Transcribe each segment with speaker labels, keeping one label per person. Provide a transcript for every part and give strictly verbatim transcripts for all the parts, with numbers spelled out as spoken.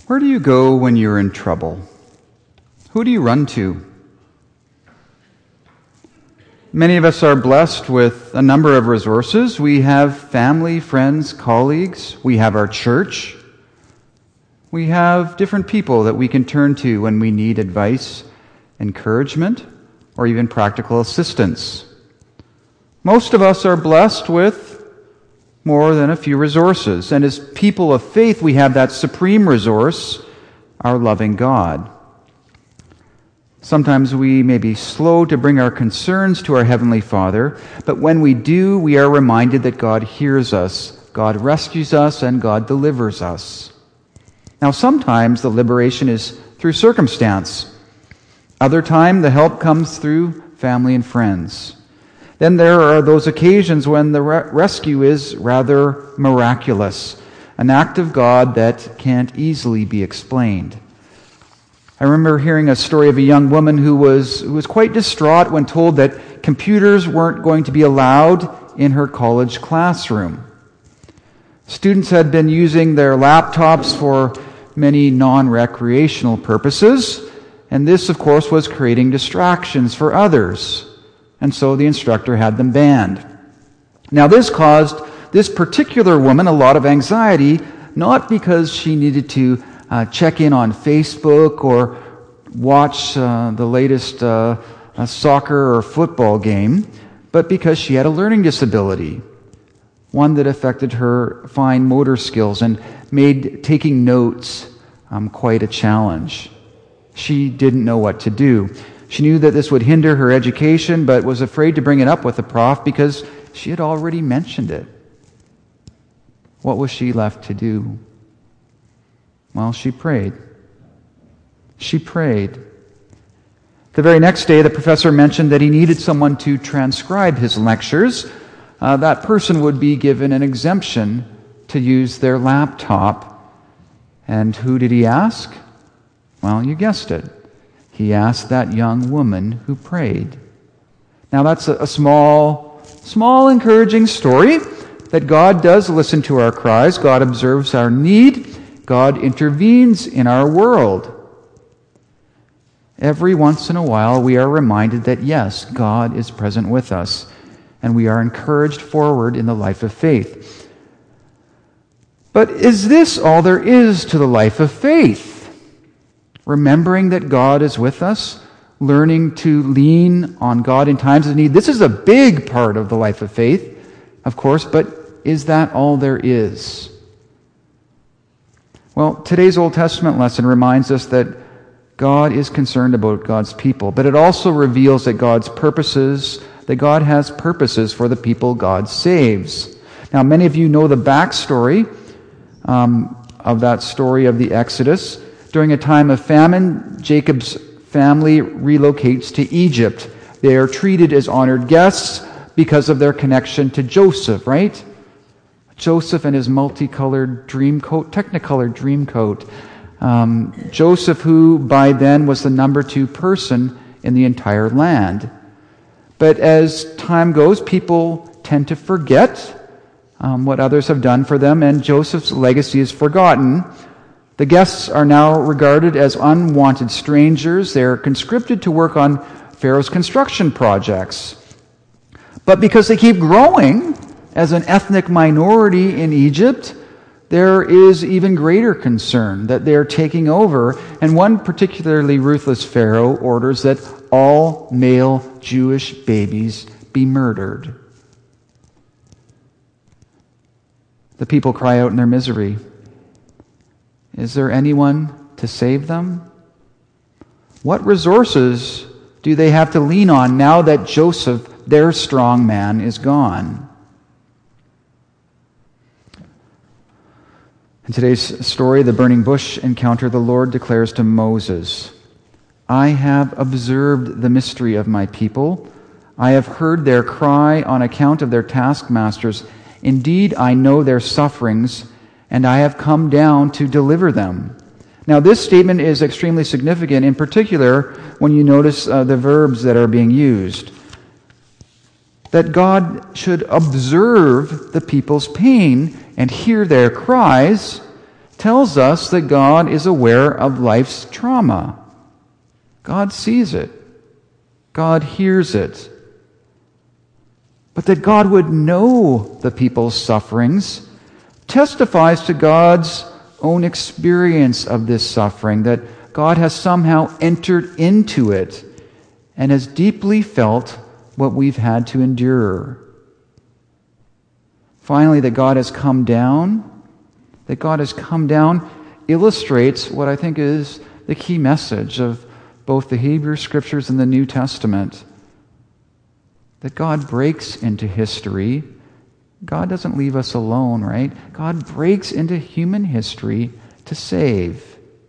Speaker 1: Where do you go when you're in trouble? Who do you run to? Many of us are blessed with a number of resources. We have family, friends, colleagues. We have our church. We have different people that we can turn to when we need advice, encouragement, or even practical assistance. Most of us are blessed with more than a few resources. And as people of faith, we have that supreme resource, our loving God. Sometimes we may be slow to bring our concerns to our Heavenly Father, but when we do, we are reminded that God hears us, God rescues us, and God delivers us. Now, sometimes the liberation is through circumstance. Other time, the help comes through family and friends. Then there are those occasions when the re- rescue is rather miraculous, an act of God that can't easily be explained. I remember hearing a story of a young woman who was, who was quite distraught when told that computers weren't going to be allowed in her college classroom. Students had been using their laptops for many non-recreational purposes, and this, of course, was creating distractions for others. And so the instructor had them banned. Now this caused this particular woman a lot of anxiety, not because she needed to uh, check in on Facebook or watch uh, the latest uh, uh, soccer or football game, but because she had a learning disability, one that affected her fine motor skills and made taking notes um, quite a challenge. She didn't know what to do. She knew that this would hinder her education, but was afraid to bring it up with the prof because she had already mentioned it. What was she left to do? Well, she prayed. She prayed. The very next day, the professor mentioned that he needed someone to transcribe his lectures. Uh, that person would be given an exemption to use their laptop. And who did he ask? Well, you guessed it. He asked that young woman who prayed. Now that's a, a small, small encouraging story that God does listen to our cries. God observes our need. God intervenes in our world. Every once in a while we are reminded that yes, God is present with us, and we are encouraged forward in the life of faith. But is this all there is to the life of faith? Remembering that God is with us, learning to lean on God in times of need. This is a big part of the life of faith, of course, but is that all there is? Well, today's Old Testament lesson reminds us that God is concerned about God's people, but it also reveals that God's purposes, that God has purposes for the people God saves. Now, many of you know the backstory um, of that story of the Exodus. During a time of famine, Jacob's family relocates to Egypt. They are treated as honored guests because of their connection to Joseph, right? Joseph and his multicolored dream coat, technicolored dream coat. Um, Joseph, who by then was the number two person in the entire land. But as time goes, people tend to forget um, what others have done for them, and Joseph's legacy is forgotten. The guests are now regarded as unwanted strangers. They're conscripted to work on Pharaoh's construction projects. But because they keep growing as an ethnic minority in Egypt, there is even greater concern that they're taking over. And one particularly ruthless Pharaoh orders that all male Jewish babies be murdered. The people cry out in their misery. Is there anyone to save them? What resources do they have to lean on now that Joseph, their strong man, is gone? In today's story, the burning bush encounter, the Lord declares to Moses, I have observed the mystery of my people. I have heard their cry on account of their taskmasters. Indeed, I know their sufferings, and I have come down to deliver them. Now, this statement is extremely significant, in particular when you notice uh, the verbs that are being used. That God should observe the people's pain and hear their cries tells us that God is aware of life's trauma. God sees it. God hears it. But that God would know the people's sufferings testifies to God's own experience of this suffering, that God has somehow entered into it and has deeply felt what we've had to endure. Finally, that God has come down, that God has come down illustrates what I think is the key message of both the Hebrew Scriptures and the New Testament. That God breaks into history. God doesn't leave us alone, right? God breaks into human history to save.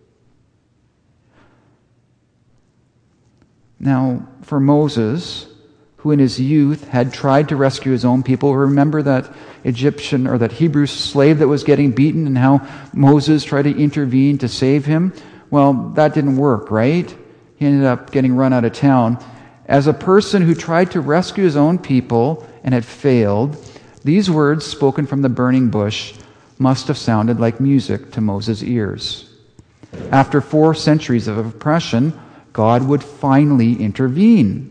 Speaker 1: Now, for Moses, who in his youth had tried to rescue his own people, remember that Egyptian or that Hebrew slave that was getting beaten and how Moses tried to intervene to save him? Well, that didn't work, right? He ended up getting run out of town. As a person who tried to rescue his own people and had failed, these words spoken from the burning bush must have sounded like music to Moses' ears. After four centuries of oppression, God would finally intervene.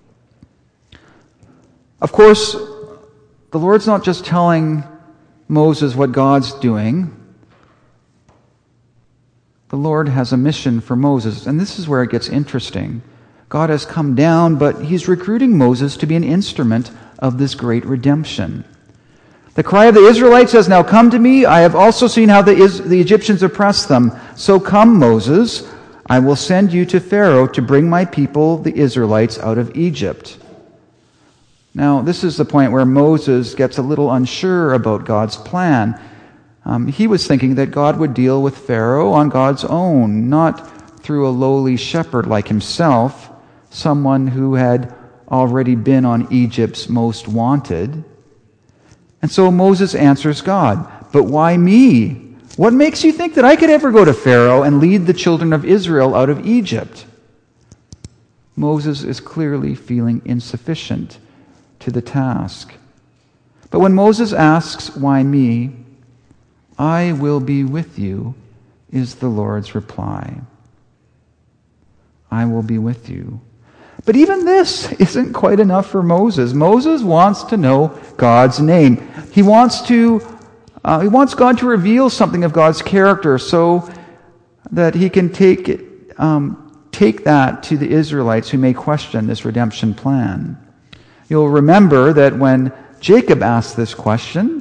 Speaker 1: Of course, the Lord's not just telling Moses what God's doing. The Lord has a mission for Moses, and this is where it gets interesting. God has come down, but he's recruiting Moses to be an instrument of this great redemption. The cry of the Israelites has now come to me. I have also seen how the, Is- the Egyptians oppress them. So come, Moses, I will send you to Pharaoh to bring my people, the Israelites, out of Egypt. Now, this is the point where Moses gets a little unsure about God's plan. Um, he was thinking that God would deal with Pharaoh on God's own, not through a lowly shepherd like himself, someone who had already been on Egypt's most wanted. And so Moses answers God, "But why me? What makes you think that I could ever go to Pharaoh and lead the children of Israel out of Egypt?" Moses is clearly feeling insufficient to the task. But when Moses asks, "Why me?" "I will be with you," is the Lord's reply. I will be with you. But even this isn't quite enough for Moses. Moses wants to know God's name. He wants to, uh, he wants God to reveal something of God's character so that he can take it, um, take that to the Israelites who may question this redemption plan. You'll remember that when Jacob asked this question,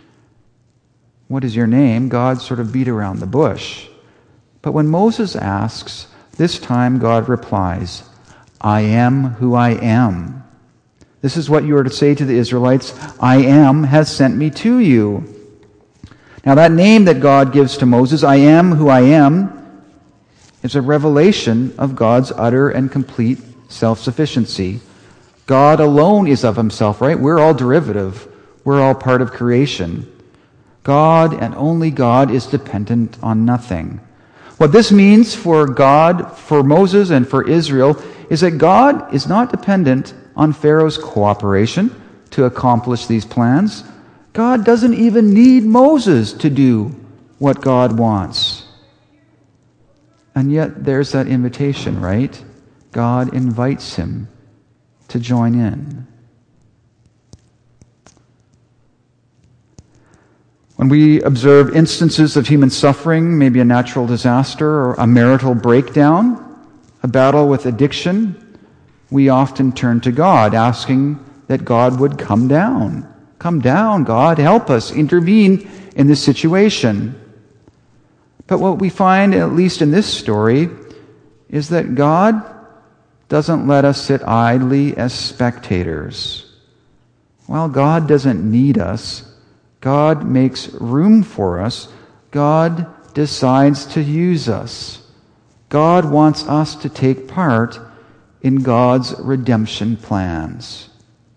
Speaker 1: "What is your name?" God sort of beat around the bush. But when Moses asks, this time God replies, "I am who I am." This is what you are to say to the Israelites, "I am has sent me to you." Now that name that God gives to Moses, "I am who I am," is a revelation of God's utter and complete self-sufficiency. God alone is of himself, right? We're all derivative. We're all part of creation. God and only God is dependent on nothing. What this means for God, for Moses, and for Israel is that God is not dependent on Pharaoh's cooperation to accomplish these plans. God doesn't even need Moses to do what God wants. And yet there's that invitation, right? God invites him to join in. When we observe instances of human suffering, maybe a natural disaster or a marital breakdown, a battle with addiction, we often turn to God, asking that God would come down. Come down, God, help us, intervene in this situation. But what we find, at least in this story, is that God doesn't let us sit idly as spectators. While God doesn't need us, God makes room for us. God decides to use us. God wants us to take part in God's redemption plans.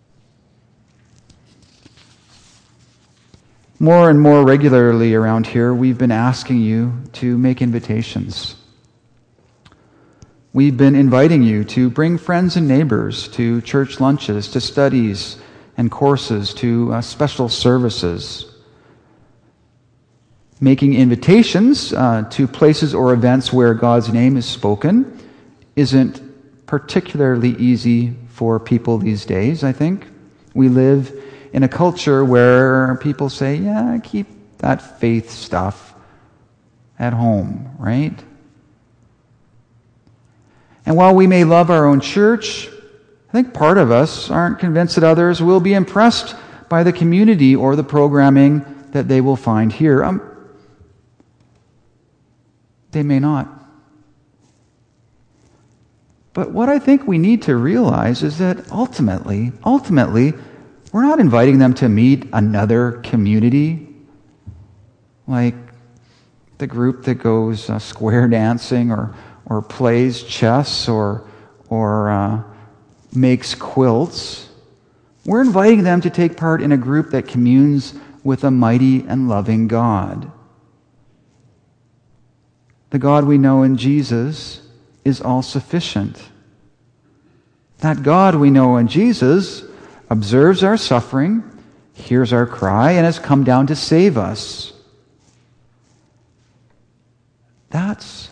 Speaker 1: More and more regularly around here, we've been asking you to make invitations. We've been inviting you to bring friends and neighbors to church lunches, to studies and courses, to uh, special services. Making invitations uh, to places or events where God's name is spoken isn't particularly easy for people these days, I think. We live in a culture where people say, yeah, keep that faith stuff at home, right? And while we may love our own church, I think part of us aren't convinced that others will be impressed by the community or the programming that they will find here. Um, they may not. But what I think we need to realize is that ultimately, ultimately, we're not inviting them to meet another community, like the group that goes uh, square dancing or or plays chess or or uh, makes quilts. We're inviting them to take part in a group that communes with a mighty and loving God. The God we know in Jesus is all-sufficient. That God we know in Jesus observes our suffering, hears our cry, and has come down to save us. That's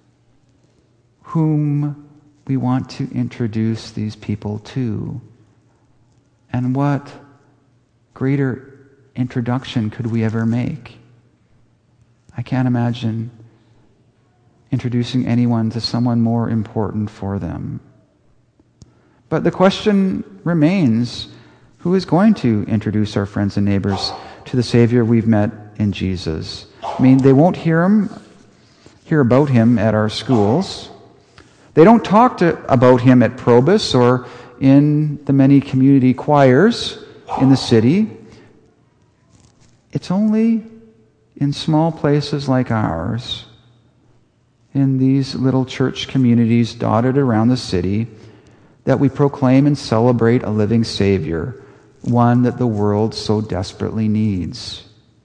Speaker 1: whom we want to introduce these people to. And what greater introduction could we ever make? I can't imagine introducing anyone to someone more important for them. But the question remains, who is going to introduce our friends and neighbors to the Savior we've met in Jesus? I mean, they won't hear him, hear about him at our schools. They don't talk to, about him at Probus or in the many community choirs in the city. It's only in small places like ours, in these little church communities dotted around the city, that we proclaim and celebrate a living Savior, one that the world so desperately needs.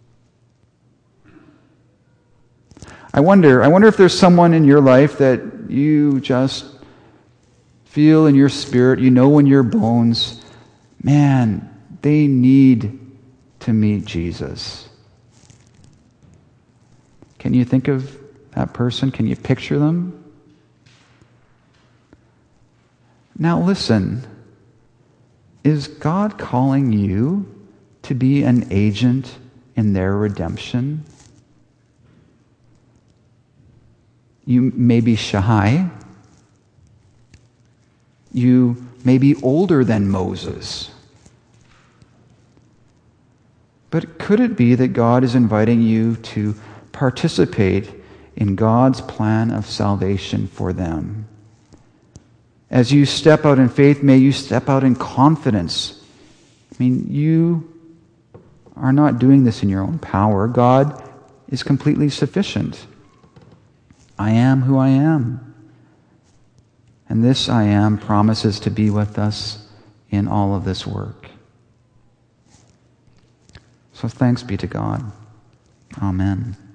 Speaker 1: I wonder, I wonder if there's someone in your life that you just feel in your spirit, you know in your bones, man, they need to meet Jesus. Can you think of that person? Can you picture them? Now listen, is God calling you to be an agent in their redemption? You may be shy. You may be older than Moses. But could it be that God is inviting you to participate in God's plan of salvation for them? As you step out in faith, may you step out in confidence. I mean, you are not doing this in your own power. God is completely sufficient. I am who I am. And this I am promises to be with us in all of this work. So thanks be to God. Amen.